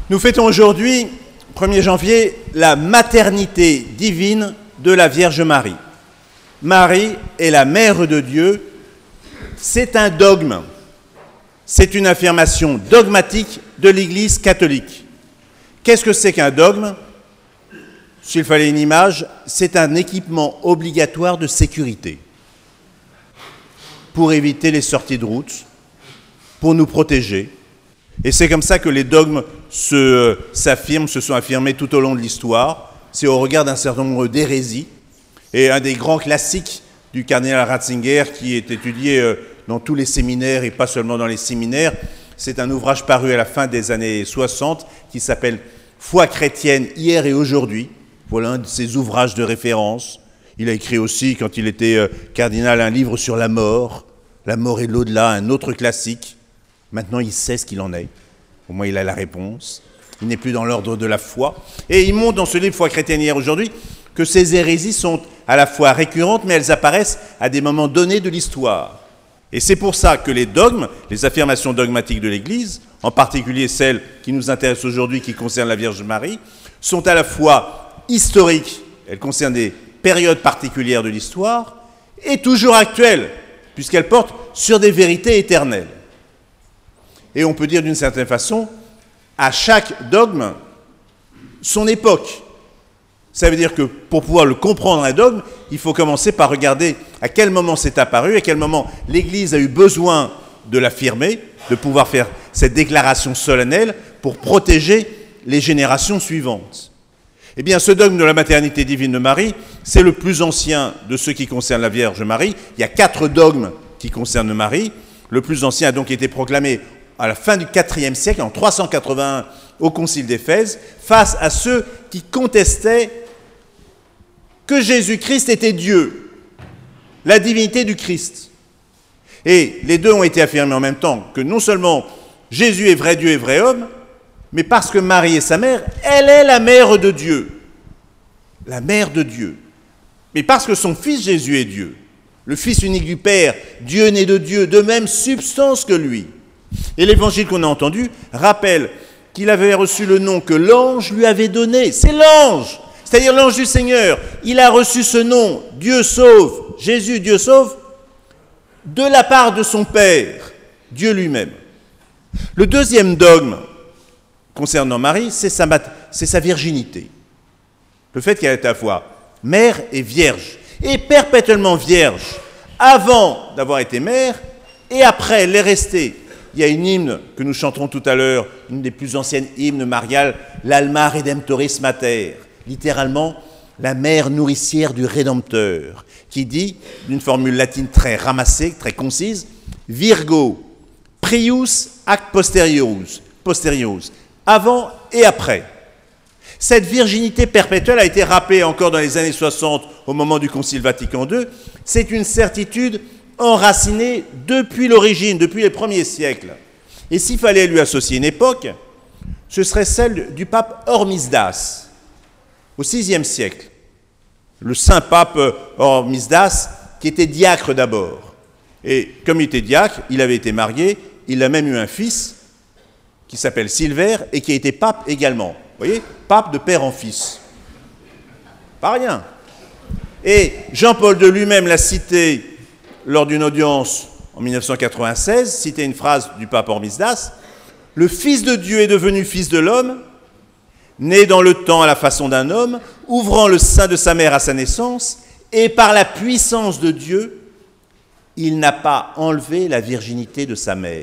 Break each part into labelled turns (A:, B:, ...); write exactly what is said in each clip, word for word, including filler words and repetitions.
A: Nous fêtons aujourd'hui, premier janvier, la maternité divine de la Vierge Marie. Marie est la mère de Dieu. C'est un dogme. C'est une affirmation dogmatique de l'Église catholique. Qu'est-ce que c'est qu'un dogme ? S'il fallait une image, c'est un équipement obligatoire de sécurité pour éviter les sorties de route, pour nous protéger. Et c'est comme ça que les dogmes se, euh, s'affirment, se sont affirmés tout au long de l'histoire. C'est au regard d'un certain nombre d'hérésies. Et un des grands classiques du cardinal Ratzinger, qui est étudié euh, dans tous les séminaires et pas seulement dans les séminaires, c'est un ouvrage paru à la fin des années soixante qui s'appelle « Foi chrétienne hier et aujourd'hui ». Voilà un de ses ouvrages de référence. Il a écrit aussi, quand il était euh, cardinal, un livre sur la mort, la mort et l'au-delà, un autre classique. Maintenant, il sait ce qu'il en est. Au moins, il a la réponse. Il n'est plus dans l'ordre de la foi. Et il montre dans ce livre « Foi chrétienne hier aujourd'hui » que ces hérésies sont à la fois récurrentes, mais elles apparaissent à des moments donnés de l'histoire. Et c'est pour ça que les dogmes, les affirmations dogmatiques de l'Église, en particulier celles qui nous intéressent aujourd'hui, qui concernent la Vierge Marie, sont à la fois historiques, elles concernent des périodes particulières de l'histoire, et toujours actuelles, puisqu'elles portent sur des vérités éternelles. Et on peut dire d'une certaine façon, à chaque dogme, son époque. Ça veut dire que pour pouvoir le comprendre, un dogme, il faut commencer par regarder à quel moment c'est apparu, à quel moment l'Église a eu besoin de l'affirmer, de pouvoir faire cette déclaration solennelle pour protéger les générations suivantes. Eh bien, ce dogme de la maternité divine de Marie, c'est le plus ancien de ceux qui concernent la Vierge Marie. Il y a quatre dogmes qui concernent Marie. Le plus ancien a donc été proclamé à la fin du quatrième siècle, en trois cent quatre-vingt-un, au Concile d'Éphèse, face à ceux qui contestaient que Jésus-Christ était Dieu, la divinité du Christ. Et les deux ont été affirmés en même temps, que non seulement Jésus est vrai Dieu et vrai homme, mais parce que Marie est sa mère, elle est la mère de Dieu. La mère de Dieu. Mais parce que son fils Jésus est Dieu, le Fils unique du Père, Dieu né de Dieu, de même substance que lui. Et l'évangile qu'on a entendu rappelle qu'il avait reçu le nom que l'ange lui avait donné. C'est l'ange, c'est-à-dire l'ange du Seigneur. Il a reçu ce nom, Dieu sauve, Jésus, Dieu sauve, de la part de son Père, Dieu lui-même. Le deuxième dogme concernant Marie, c'est sa, c'est sa virginité. Le fait qu'elle est à la fois mère et vierge, et perpétuellement vierge, avant d'avoir été mère, et après elle est restée. Il y a une hymne que nous chanterons tout à l'heure, une des plus anciennes hymnes mariales, l'Alma Redemptoris Mater, littéralement la mère nourricière du Rédempteur, qui dit, d'une formule latine très ramassée, très concise, Virgo, prius ac posteriorus, posteriorus, avant et après. Cette virginité perpétuelle a été rappelée encore dans les années soixante, au moment du Concile Vatican deux. C'est une certitude enracinée depuis l'origine, depuis les premiers siècles. Et s'il fallait lui associer une époque, ce serait celle du pape Hormisdas, au sixième siècle. Le saint pape Hormisdas, qui était diacre d'abord. Et comme il était diacre, il avait été marié, il a même eu un fils qui s'appelle Silver et qui a été pape également. Vous voyez, pape de père en fils. Pas rien. Et Jean-Paul deux lui-même l'a cité lors d'une audience en mille neuf cent quatre-vingt-seize, citait une phrase du pape Hormisdas, « Le Fils de Dieu est devenu Fils de l'homme, né dans le temps à la façon d'un homme, ouvrant le sein de sa mère à sa naissance, et par la puissance de Dieu, il n'a pas enlevé la virginité de sa mère. »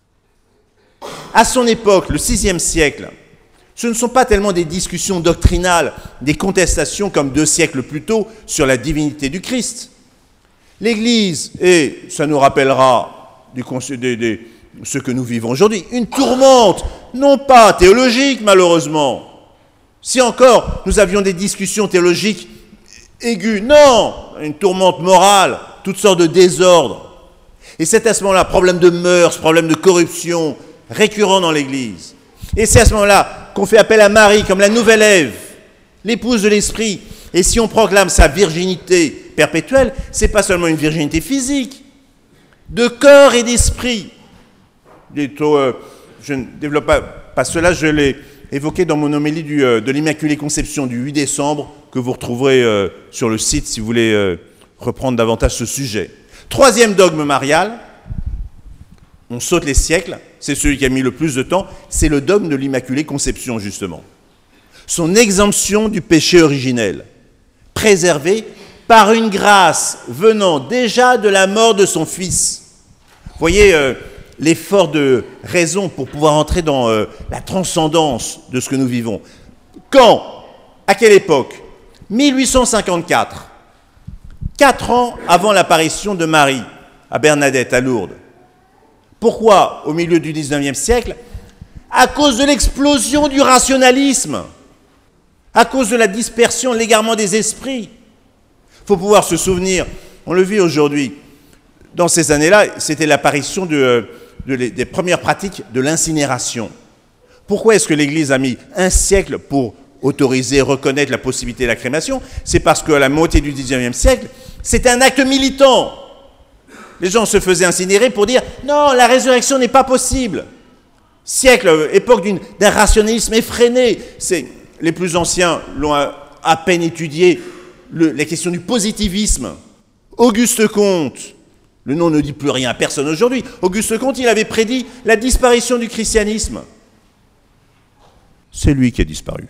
A: À son époque, le sixième siècle, ce ne sont pas tellement des discussions doctrinales, des contestations comme deux siècles plus tôt sur la divinité du Christ. L'Église, et ça nous rappellera du, de, de, ce que nous vivons aujourd'hui, une tourmente, non pas théologique malheureusement. Si encore nous avions des discussions théologiques aiguës, non, une tourmente morale, toutes sortes de désordres. Et c'est à ce moment-là, problème de mœurs, problème de corruption, récurrent dans l'Église. Et c'est à ce moment-là qu'on fait appel à Marie comme la nouvelle Ève, l'épouse de l'Esprit. Et si on proclame sa virginité perpétuelle, ce n'est pas seulement une virginité physique, de corps et d'esprit. Je ne développe pas, pas cela, je l'ai évoqué dans mon homélie du, euh, de l'Immaculée Conception du huit décembre, que vous retrouverez euh, sur le site si vous voulez euh, reprendre davantage ce sujet. Troisième dogme marial, on saute les siècles, c'est celui qui a mis le plus de temps, c'est le dogme de l'Immaculée Conception, justement. Son exemption du péché originel, préservée par une grâce venant déjà de la mort de son Fils. Vous voyez euh, l'effort de raison pour pouvoir entrer dans euh, la transcendance de ce que nous vivons. Quand? À quelle époque? mille huit cent cinquante-quatre, quatre ans avant l'apparition de Marie à Bernadette, à Lourdes. Pourquoi au milieu du dix-neuvième siècle? À cause de l'explosion du rationalisme, à cause de la dispersion, l'égarement des esprits. Il faut pouvoir se souvenir, on le vit aujourd'hui, dans ces années-là, c'était l'apparition de, de, de, des premières pratiques de l'incinération. Pourquoi est-ce que l'Église a mis un siècle pour autoriser, reconnaître la possibilité de la crémation? C'est parce qu'à la moitié du dix-neuvième siècle, c'était un acte militant. Les gens se faisaient incinérer pour dire « Non, la résurrection n'est pas possible ». Siècle, époque d'une, d'un rationalisme effréné. C'est, les plus anciens l'ont à, à peine étudié, le, la question du positivisme. Auguste Comte, le nom ne dit plus rien à personne aujourd'hui. Auguste Comte, il avait prédit la disparition du christianisme. C'est lui qui a disparu.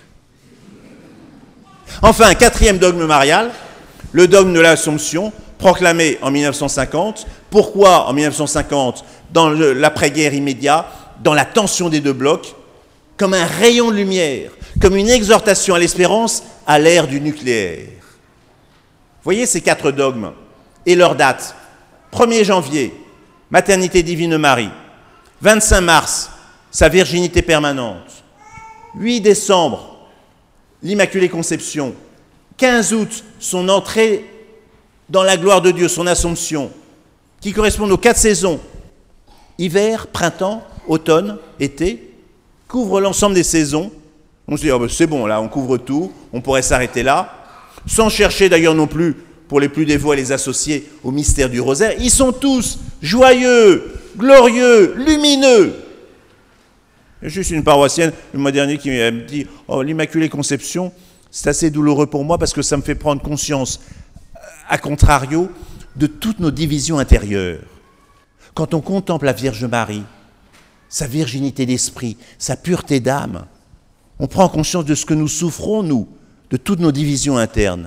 A: Enfin, quatrième dogme marial, le dogme de l'Assomption, proclamé en mille neuf cent cinquante. Pourquoi en mille neuf cent cinquante, dans le, l'après-guerre immédiat, dans la tension des deux blocs, comme un rayon de lumière, comme une exhortation à l'espérance à l'ère du nucléaire. Voyez ces quatre dogmes et leur date. premier janvier, maternité divine Marie. vingt-cinq mars, sa virginité permanente. huit décembre, l'Immaculée Conception. quinze août, son entrée dans la gloire de Dieu, son Assomption, qui correspondent aux quatre saisons, hiver, printemps, automne, été, couvre l'ensemble des saisons. On se dit, oh ben c'est bon, là, on couvre tout, on pourrait s'arrêter là, sans chercher d'ailleurs non plus, pour les plus dévots, à les associer au mystère du rosaire. Ils sont tous joyeux, glorieux, lumineux. Il y a juste une paroissienne, le mois dernier, qui me dit, oh, l'Immaculée Conception, c'est assez douloureux pour moi parce que ça me fait prendre conscience, à contrario, de toutes nos divisions intérieures. Quand on contemple la Vierge Marie, sa virginité d'esprit, sa pureté d'âme, on prend conscience de ce que nous souffrons, nous, de toutes nos divisions internes.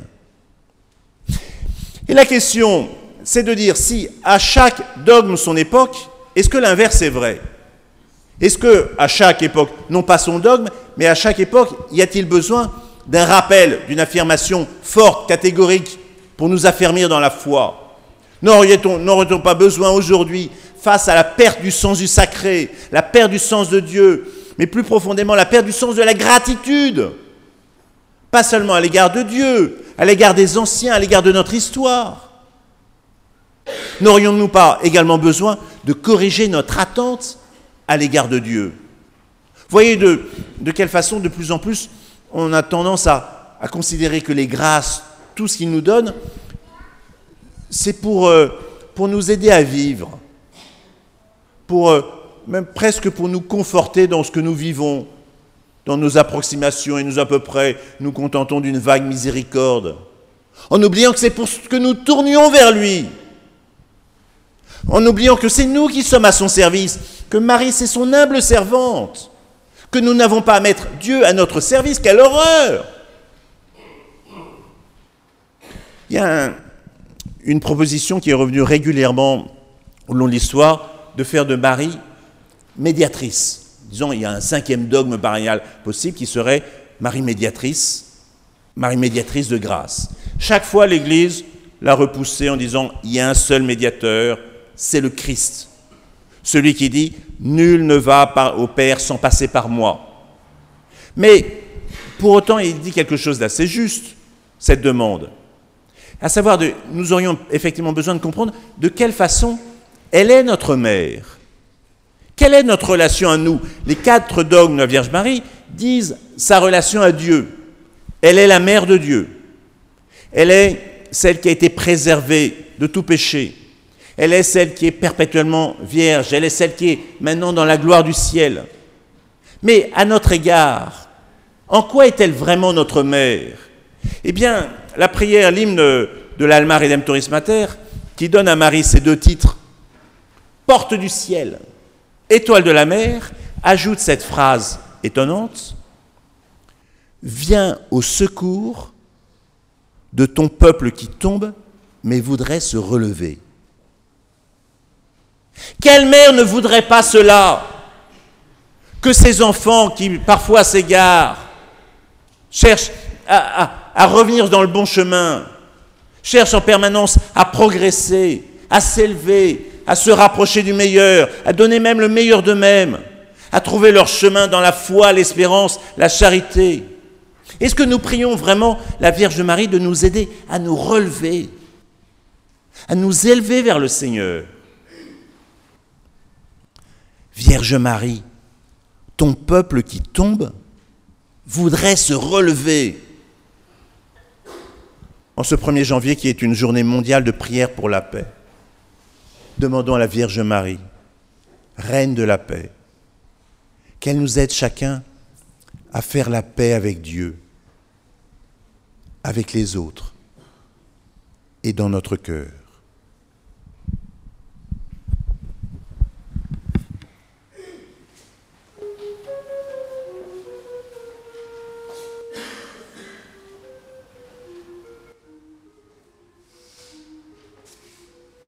A: Et la question, c'est de dire si à chaque dogme son époque, est-ce que l'inverse est vrai? Est-ce qu'à chaque époque, non pas son dogme, mais à chaque époque, y a-t-il besoin d'un rappel, d'une affirmation forte, catégorique, pour nous affermir dans la foi? N'aurait-on pas besoin aujourd'hui, face à la perte du sens du sacré, la perte du sens de Dieu, mais plus profondément la perte du sens de la gratitude, pas seulement à l'égard de Dieu, à l'égard des anciens, à l'égard de notre histoire? N'aurions-nous pas également besoin de corriger notre attente à l'égard de Dieu? Voyez de, de quelle façon, de plus en plus, on a tendance à, à considérer que les grâces, tout ce qu'il nous donne, c'est pour, euh, pour nous aider à vivre, pour, euh, même presque pour nous conforter dans ce que nous vivons, dans nos approximations, et nous à peu près nous contentons d'une vague miséricorde, en oubliant que c'est pour que nous tournions vers lui, en oubliant que c'est nous qui sommes à son service, que Marie c'est son humble servante, que nous n'avons pas à mettre Dieu à notre service. Quelle horreur! Il y a un, une proposition qui est revenue régulièrement au long de l'histoire, de faire de Marie médiatrice. Disons, il y a un cinquième dogme marial possible qui serait Marie médiatrice, Marie médiatrice de grâce. Chaque fois, l'Église l'a repoussé en disant il y a un seul médiateur, c'est le Christ. Celui qui dit « Nul ne va par, au Père sans passer par moi ». Mais pour autant, il dit quelque chose d'assez juste, cette demande. À savoir, de, nous aurions effectivement besoin de comprendre de quelle façon elle est notre mère. Quelle est notre relation à nous? Les quatre dogmes de la Vierge Marie disent sa relation à Dieu. Elle est la mère de Dieu. Elle est celle qui a été préservée de tout péché. Elle est celle qui est perpétuellement vierge. Elle est celle qui est maintenant dans la gloire du ciel. Mais à notre égard, En quoi est-elle vraiment notre mère? Eh bien, la prière, l'hymne de l'Alma Redemptoris Mater, qui donne à Marie ces deux titres, Porte du ciel, Étoile de la mer, ajoute cette phrase étonnante, Viens au secours de ton peuple qui tombe, mais voudrait se relever. Quelle mère ne voudrait pas cela? Que ses enfants qui parfois s'égarent, cherchent à, à, à revenir dans le bon chemin, cherchent en permanence à progresser, à s'élever, à se rapprocher du meilleur, à donner même le meilleur d'eux-mêmes, à trouver leur chemin dans la foi, l'espérance, la charité. Est-ce que nous prions vraiment la Vierge Marie de nous aider à nous relever, à nous élever vers le Seigneur? Vierge Marie, ton peuple qui tombe voudrait se relever. En ce premier janvier, qui est une journée mondiale de prière pour la paix, demandons à la Vierge Marie, Reine de la paix, qu'elle nous aide chacun à faire la paix avec Dieu, avec les autres et dans notre cœur.